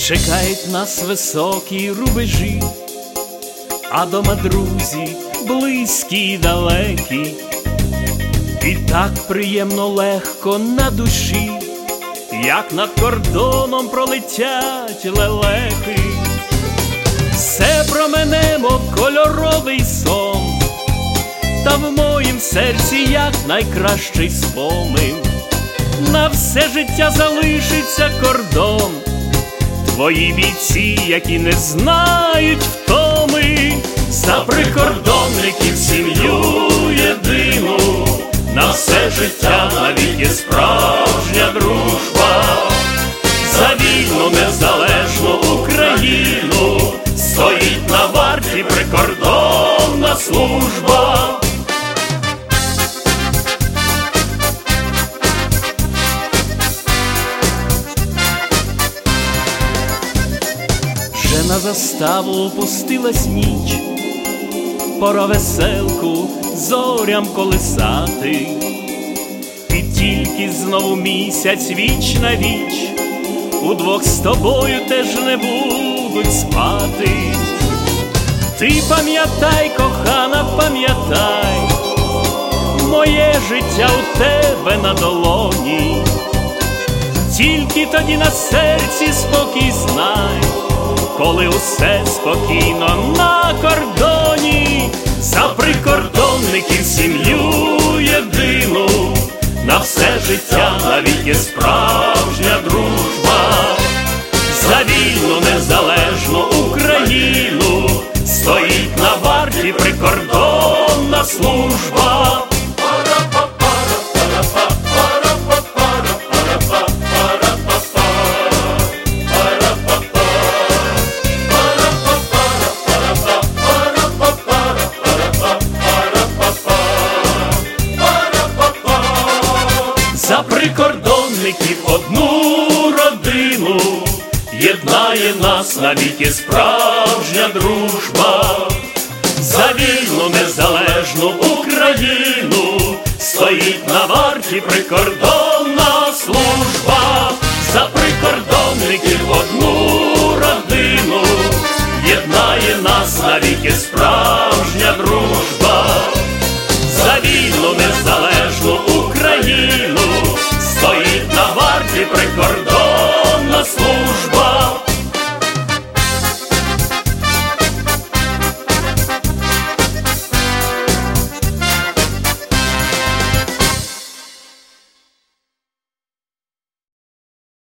Чекають нас високі рубежі, а дома друзі близькі й далекі. І так приємно легко на душі, як над кордоном пролетять лелеки. Все про мене, мов кольоровий сон, та в моїм серці як найкращий спомин. На все життя залишиться кордон, твої бійці, які не знають втоми. За прикордонників сім'ю єдину, на все життя навіки справжня дружба. За вільну незалежну Україну стоїть на варті прикордонна служба. Вже на заставу опустилась ніч, пора веселку зорям колисати. І тільки знову місяць віч на віч удвох з тобою теж не будуть спати. Ти пам'ятай, кохана, пам'ятай, моє життя у тебе на долоні. Тільки тоді на серці спокій знай, коли усе спокійно на кордоні. За прикордонників сім'ю єдину, на все життя навіки справжня дружба. За вільну незалежну Україну стоїть на варті прикордонна служба. За прикордонників одну родину єднає нас навіки справжня дружба. За вільну незалежну Україну стоїть на варті прикордонна служба. За прикордонників одну родину єднає нас навіки справжня дружба. За вільну незалежну Україну